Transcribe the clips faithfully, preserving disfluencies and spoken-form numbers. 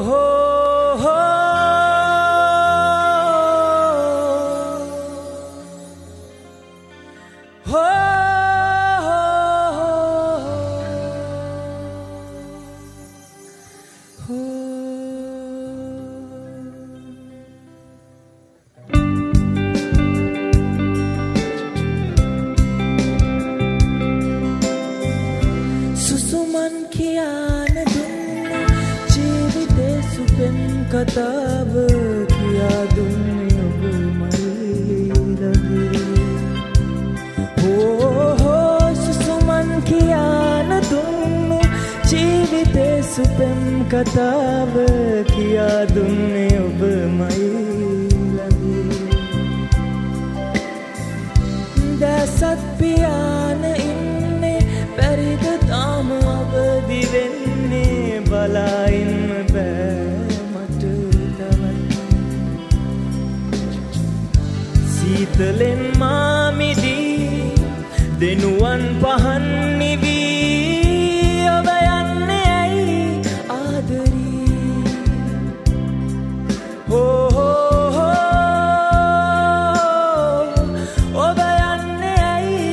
කතාව කියා දුන්නේ ඔබ මයිලගේ හෝ හෝ සුසුමන් කියාන දුන්නු ජීවිතේ සුපෙම් කතාව කියා දුන්නේ ඔබ මයිලගේ දැසත් පියාන ඉන්නේ බැරිද තාම අවදි වෙන්නේ බලා ඉන්න බෑ සීතලෙන් මාමිදී දෙනුවන් පහන් නිවී ඔබ යන්නේ ඇයි ආදරී හෝ හෝ හෝ ඔබ යන්නේ ඇයි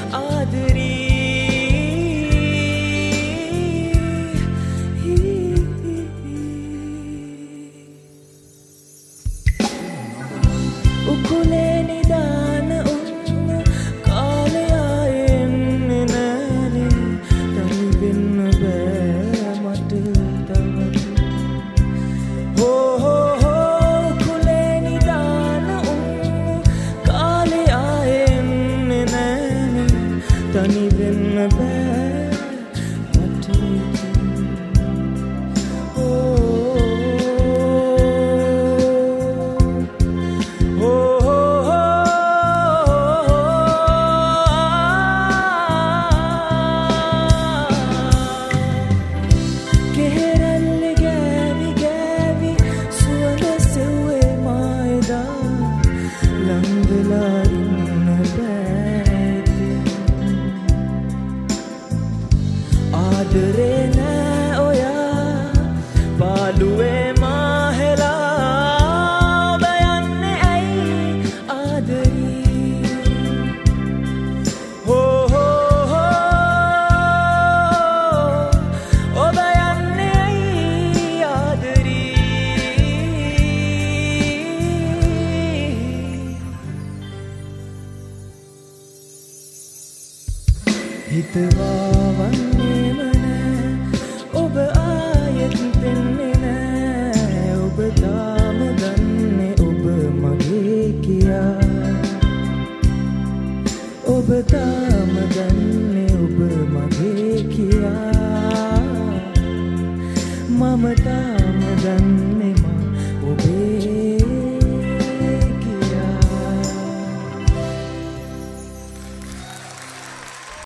ආදරී උකුලේ තනි වෙන්න බෑ මට කෙහෙරැල්ලේ ගෑවි ගෑවි සුවඳ සෙව්වේ මායදා ලං වෙලා ඉන්න බෑ ආදරේ නෑ ඔයා පාළුවේ මාහෙලා ඔබ යන්නේ ඇයි ආදරී හෝ හෝ හෝ ඔබ යන්නේ ඇයි ආදරී හිතවා වන්නේම ඔබ ආයෙත් දෙන්නේ නෑ ඔබ තාම දන්නේ ඔබ මගේ කියා ඔබ තාම දන්නේ ඔබ මගේ කියා මම තා